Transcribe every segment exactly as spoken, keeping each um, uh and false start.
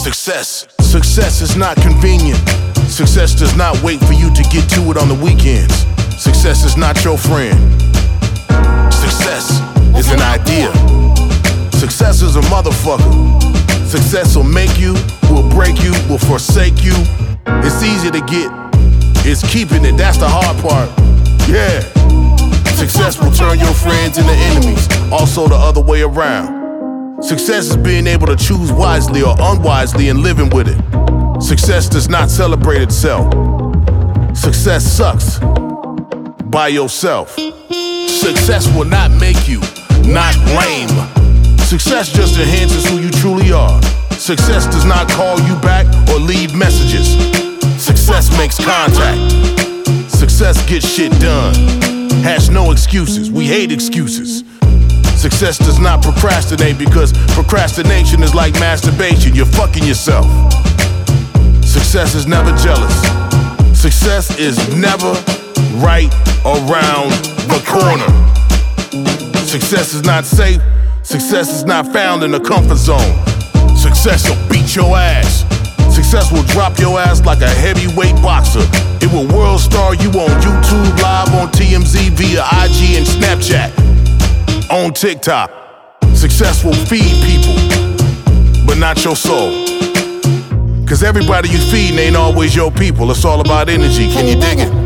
Success. Success is not convenient. Success does not wait for you to get to it on the weekends. Success is not your friend. Success is an idea. Success is a motherfucker. Success will make you, will break you, will forsake you. It's easy to get, it's keeping it, that's the hard part. Yeah. Success will turn your friends into enemies, also the other way around. Success is being able to choose wisely or unwisely and living with it. Success does not celebrate itself. Success sucks by yourself. Success will not make you not lame. Success just enhances who you truly are. Success does not call you back or leave messages. Success makes contact. Success gets shit done. Has no excuses. We hate excuses. Success does not procrastinate because procrastination is like masturbation. You're fucking yourself. Success is never jealous. Success is never right around the corner. Success is not safe. Success is not found in the comfort zone. Success will beat your ass. Success will drop your ass like a heavyweight boxer. It will world star you on YouTube, live on T M Z, via I G and Snapchat, on TikTok. Success will feed people, but not your soul. Cause everybody you feeding ain't always your people. It's all about energy. Can you dig it?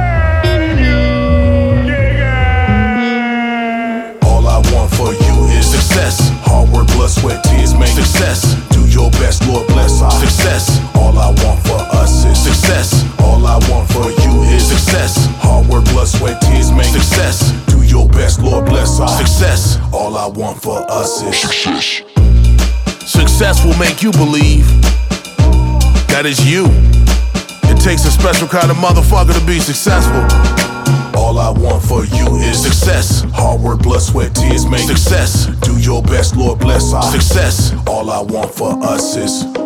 All I want for you is success. Hard work, blood, sweat, tears make success. Do your best, Lord bless our success. All I want for us is success. All I want for you is success. Hard work, blood, sweat, tears make success. Do your best, Lord bless our success. All I want for us is success. Success will make you believe that is you. It takes a special kind of motherfucker to be successful. All I want for you is success. Hard work, blood, sweat, tears make success. Do your best, Lord bless our success. All I want for us is